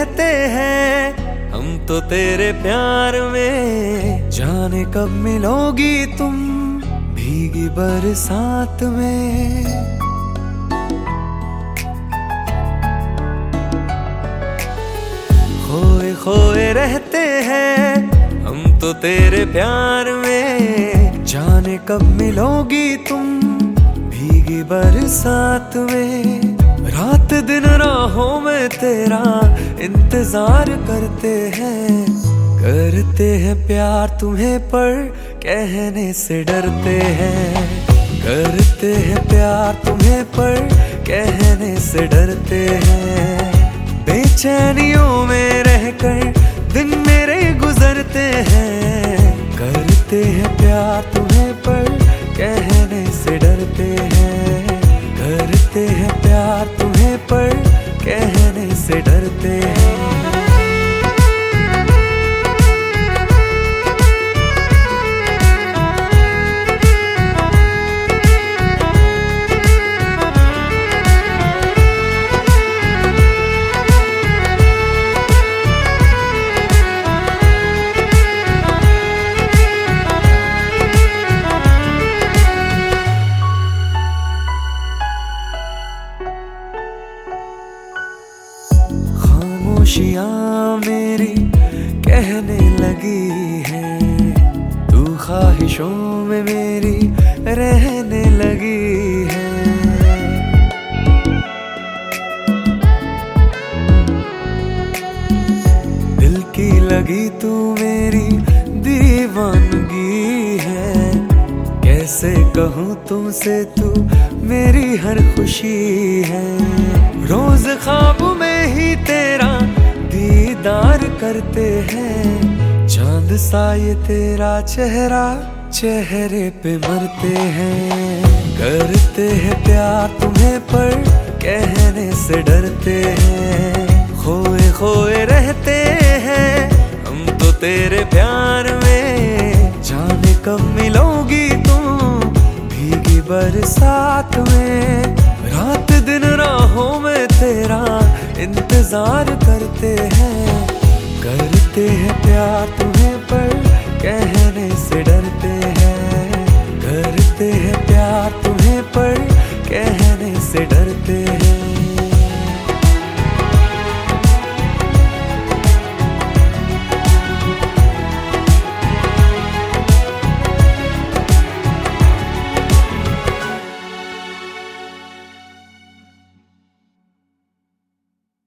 रहते हैं हम तो तेरे प्यार में। जाने कब मिलोगी तुम भीगी बरसात में। खोए खोए रहते हैं हम तो तेरे प्यार में। जाने कब मिलोगी तुम भीगी बरसात में। रात दिन राहों में तेरा इंतजार करते हैं। करते हैं प्यार तुम्हें पर कहने से डरते हैं। करते हैं प्यार तुम्हें पर कहने से डरते हैं। बेचैनियों में रहकर दिन मेरे गुजरते हैं। करते हैं प्यार तुम्हें पर कहने से डरते हैं। करते हैं प्यार तुम्हें पर कहने से डरते हैं। खामोशियाँ मेरी कहने लगी है। तू ख्वाहिशों में मेरी रहने लगी है। दिल की लगी तू मेरी दीवानगी है। कैसे कहूँ तुमसे तू मेरी हर खुशी है। रोज ख्वाब में ही तेरा दीदार करते हैं। चांद सा ये तेरा चेहरा चेहरे पे मरते हैं। करते हैं प्यार तुम्हें पर कहने से डरते हैं। खोए खोए रहते हैं हम तो तेरे प्यार में। जाने कब मिलोगी तुम भीगी बरसात में। रात दिन राहों में तेरा इंतजार करते हैं। करते हैं प्यार